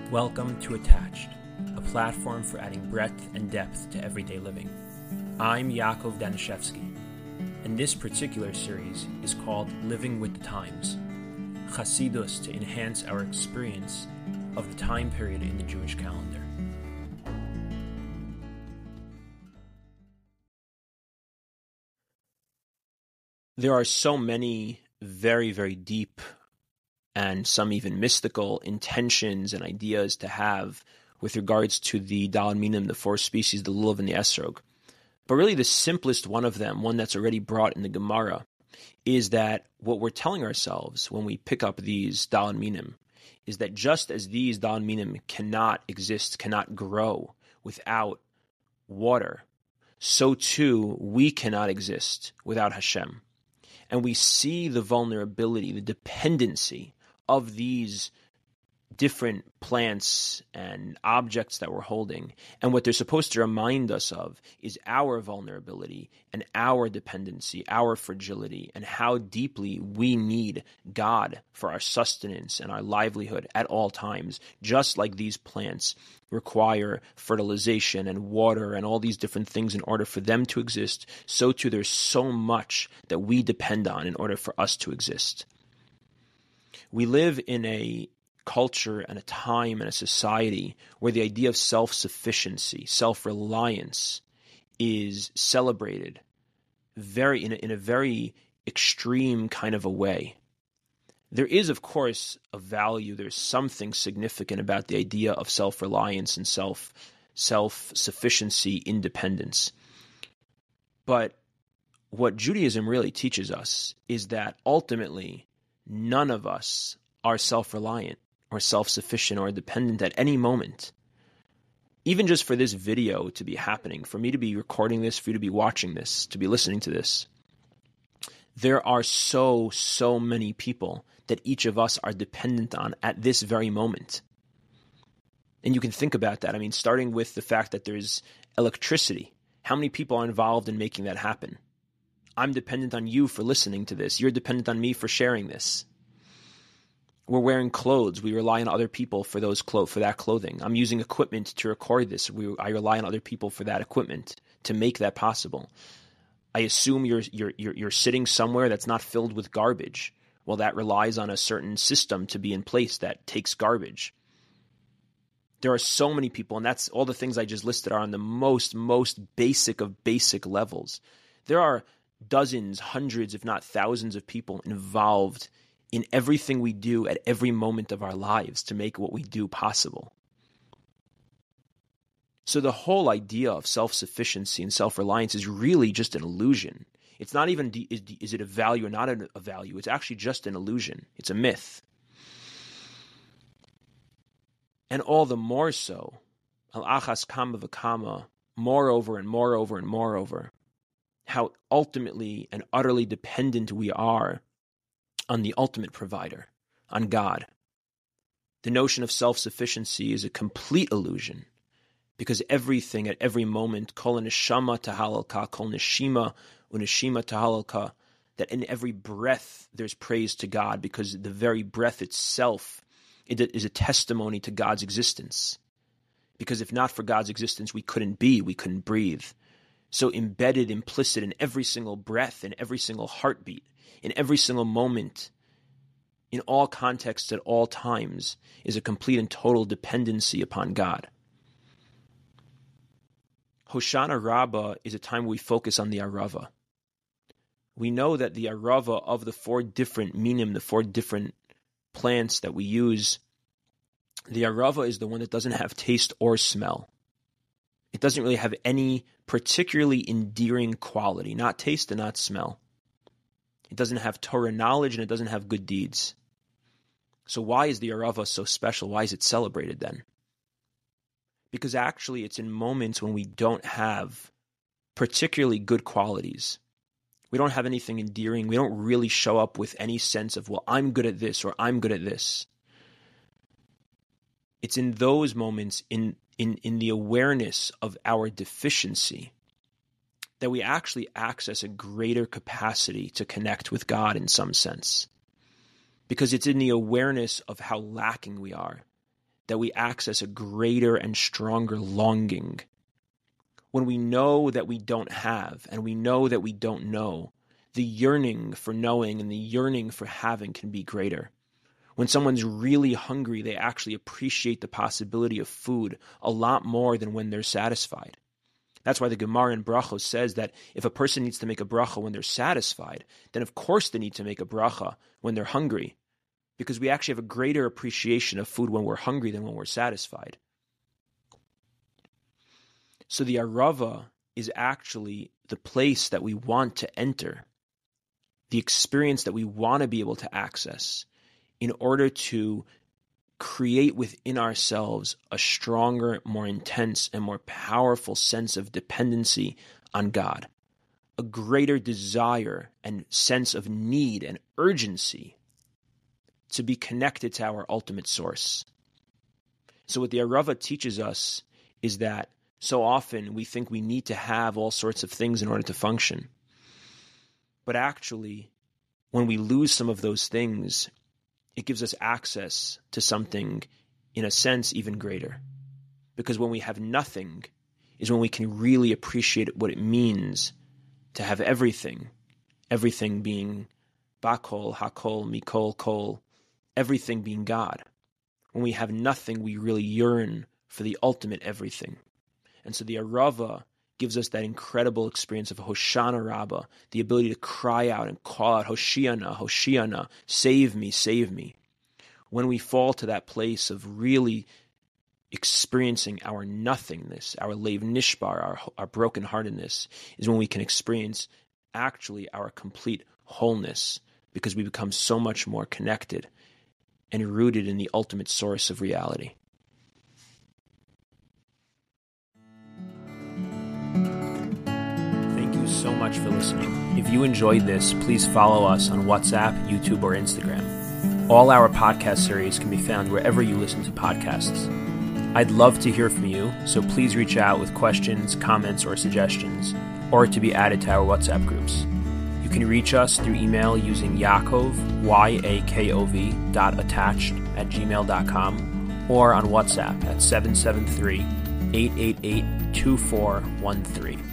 Welcome to Attached, a platform for adding breadth and depth to everyday living. I'm Yaakov Danishevsky, and this particular series is called Living with the Times, Chasidus to enhance our experience of the time period in the Jewish calendar. There are so many very, very deep and some even mystical intentions and ideas to have with regards to the Daled Minim, the four species, the Lulav and the Esrog. But really the simplest one of them, one that's already brought in the Gemara, is that what we're telling ourselves when we pick up these Daled Minim is that just as these Daled Minim cannot exist, cannot grow without water, so too we cannot exist without Hashem. And we see the vulnerability, the dependency of these different plants and objects that we're holding. And what they're supposed to remind us of is our vulnerability and our dependency, our fragility, and how deeply we need God for our sustenance and our livelihood at all times, just like these plants require fertilization and water and all these different things in order for them to exist, so too there's so much that we depend on in order for us to exist. We live in a culture and a time and a society where the idea of self-sufficiency, self-reliance is celebrated in a very extreme kind of a way. There is, of course, a value. There's something significant about the idea of self-reliance and self-sufficiency, independence. But what Judaism really teaches us is that ultimately none of us are self-reliant or self-sufficient or dependent at any moment. Even just for this video to be happening, for me to be recording this, for you to be watching this, to be listening to this, there are so many people that each of us are dependent on at this very moment. And you can think about that. I mean, starting with the fact that there's electricity. How many people are involved in making that happen? I'm dependent on you for listening to this. You're dependent on me for sharing this. We're wearing clothes. We rely on other people for that clothing. I'm using equipment to record this. I rely on other people for that equipment to make that possible. I assume you're sitting somewhere that's not filled with garbage. Well, that relies on a certain system to be in place that takes garbage. There are so many people, and that's all the things I just listed are on the most basic of basic levels. There are dozens, hundreds, if not thousands of people involved in everything we do at every moment of our lives to make what we do possible. So the whole idea of self-sufficiency and self-reliance is really just an illusion. It's not even, is it a value or not a value? It's actually just an illusion. It's a myth. And all the more so, al-achas kama v'kama, moreover and moreover and moreover, how ultimately and utterly dependent we are on the ultimate provider, on God. The notion of self-sufficiency is a complete illusion because everything at every moment, kol neshama tahalalka, kol neshima uneshima tahalalka, that in every breath there's praise to God because the very breath itself is a testimony to God's existence. Because if not for God's existence, we couldn't breathe. So embedded, implicit in every single breath, in every single heartbeat, in every single moment, in all contexts at all times, is a complete and total dependency upon God. Hoshana Rabbah is a time we focus on the Arava. We know that the Arava of the four different minim, the four different plants that we use, the Arava is the one that doesn't have taste or smell. It doesn't really have any particularly endearing quality, not taste and not smell. It doesn't have Torah knowledge and it doesn't have good deeds. So why is the Arava so special? Why is it celebrated then? Because actually it's in moments when we don't have particularly good qualities. We don't have anything endearing. We don't really show up with any sense of, well, I'm good at this or I'm good at this. It's in those moments, in the awareness of our deficiency, that we actually access a greater capacity to connect with God in some sense. Because it's in the awareness of how lacking we are that we access a greater and stronger longing. When we know that we don't have, and we know that we don't know, the yearning for knowing and the yearning for having can be greater. When someone's really hungry, they actually appreciate the possibility of food a lot more than when they're satisfied. That's why the Gemara in Brachos says that if a person needs to make a bracha when they're satisfied, then of course they need to make a bracha when they're hungry, because we actually have a greater appreciation of food when we're hungry than when we're satisfied. So the Arava is actually the place that we want to enter, the experience that we want to be able to access in order to create within ourselves a stronger, more intense, and more powerful sense of dependency on God, a greater desire and sense of need and urgency to be connected to our ultimate source. So what the Arava teaches us is that so often we think we need to have all sorts of things in order to function. But actually, when we lose some of those things, it gives us access to something, in a sense, even greater. Because when we have nothing is when we can really appreciate what it means to have everything. Everything being Bakol, Hakol, Mikol, Kol, everything being God. When we have nothing, we really yearn for the ultimate everything. And so the Arava gives us that incredible experience of Hoshana Rabbah, the ability to cry out and call out, Hoshiana, Hoshiana, save me, save me. When we fall to that place of really experiencing our nothingness, our Lev Nishbar, our brokenheartedness, is when we can experience actually our complete wholeness, because we become so much more connected and rooted in the ultimate source of reality. So much for listening. If you enjoyed this, please follow us on WhatsApp, YouTube, or Instagram. All our podcast series can be found wherever you listen to podcasts. I'd love to hear from you, so please reach out with questions, comments, or suggestions, or to be added to our WhatsApp groups. You can reach us through email using Yaakov, YAKOV, .attached@gmail.com, or on WhatsApp at 773-888-2413.